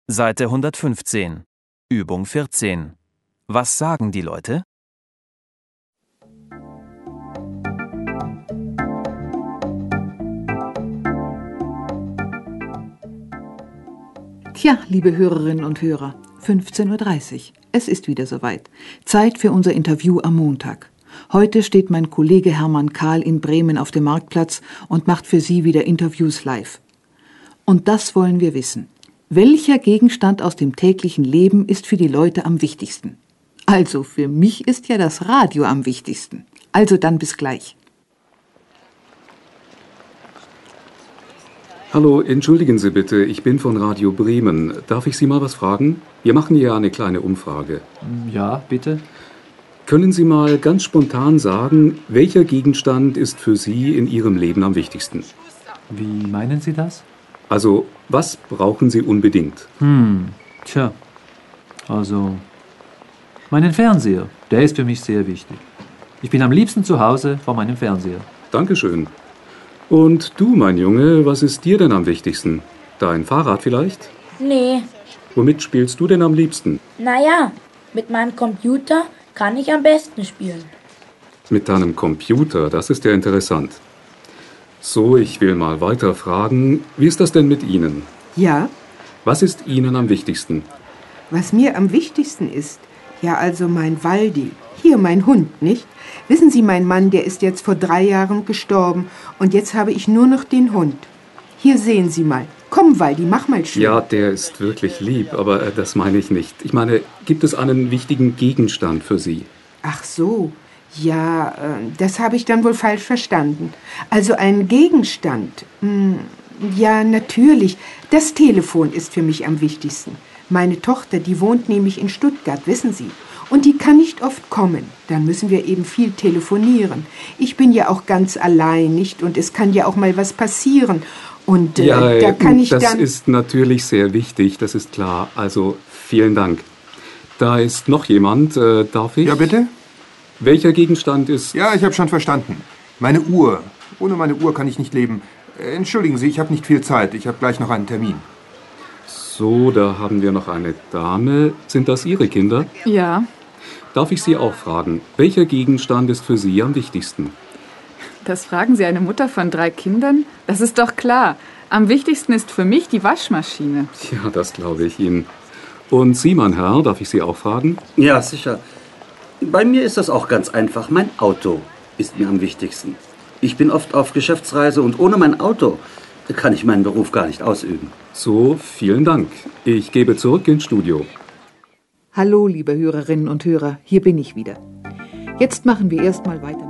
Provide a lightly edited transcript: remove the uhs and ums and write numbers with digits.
Seite 115. Übung 14. Was sagen die Leute? Tja, liebe Hörerinnen und Hörer, 15:30 Uhr. Es ist wieder soweit. Zeit für unser Interview am Montag. Heute steht mein Kollege Hermann Kahl in Bremen auf dem Marktplatz und macht für Sie wieder Interviews live. Und das wollen wir wissen. Welcher Gegenstand aus dem täglichen Leben ist für die Leute am wichtigsten? Also, für mich ist ja das Radio am wichtigsten. Also dann bis gleich. Hallo, entschuldigen Sie bitte, ich bin von Radio Bremen. Darf ich Sie mal was fragen? Wir machen hier eine kleine Umfrage. Ja, bitte. Können Sie mal ganz spontan sagen, welcher Gegenstand ist für Sie in Ihrem Leben am wichtigsten? Wie meinen Sie das? Also, was brauchen Sie unbedingt? Also, meinen Fernseher, der ist für mich sehr wichtig. Ich bin am liebsten zu Hause vor meinem Fernseher. Dankeschön. Und du, mein Junge, was ist dir denn am wichtigsten? Dein Fahrrad vielleicht? Nee. Womit spielst du denn am liebsten? Naja, mit meinem Computer kann ich am besten spielen. Mit deinem Computer, das ist ja interessant. So, ich will mal weiter fragen, wie ist das denn mit Ihnen? Ja, Was ist Ihnen am wichtigsten? was mir am wichtigsten ist, ja also mein Waldi, hier mein Hund, nicht? Wissen Sie, mein Mann, der ist jetzt vor 3 Jahren gestorben und jetzt habe ich nur noch den Hund. Hier sehen Sie mal. Komm, Waldi, mach mal schön. Ja, der ist wirklich lieb, aber das meine ich nicht. Ich meine, gibt es einen wichtigen Gegenstand für Sie? Ach so, ja, das habe ich dann wohl falsch verstanden. Also ein Gegenstand. Ja, natürlich. Das Telefon ist für mich am wichtigsten. Meine Tochter, die wohnt nämlich in Stuttgart, wissen Sie. Und die kann nicht oft kommen. Dann müssen wir eben viel telefonieren. Ich bin ja auch ganz allein, nicht? Und es kann ja auch mal was passieren. Und da kann ich das dann... ist natürlich sehr wichtig, das ist klar. Also, vielen Dank. Da ist noch jemand, darf ich? Ja, bitte? Welcher Gegenstand ist... Ja, ich habe schon verstanden. Meine Uhr. Ohne meine Uhr kann ich nicht leben. Entschuldigen Sie, ich habe nicht viel Zeit. Ich habe gleich noch einen Termin. So, da haben wir noch eine Dame. Sind das Ihre Kinder? Ja, Darf ich Sie auch fragen, welcher Gegenstand ist für Sie am wichtigsten? das fragen Sie eine Mutter von 3 Kindern? Das ist doch klar. Am wichtigsten ist für mich die Waschmaschine. Ja, das glaube ich Ihnen. Und Sie, mein Herr, darf ich Sie auch fragen? Ja, sicher. Bei mir ist das auch ganz einfach. Mein Auto ist mir am wichtigsten. Ich bin oft auf Geschäftsreise und ohne mein Auto kann ich meinen Beruf gar nicht ausüben. So, vielen Dank. Ich gebe zurück ins Studio. Hallo, liebe Hörerinnen und Hörer, hier bin ich wieder. Jetzt machen wir erstmal weiter.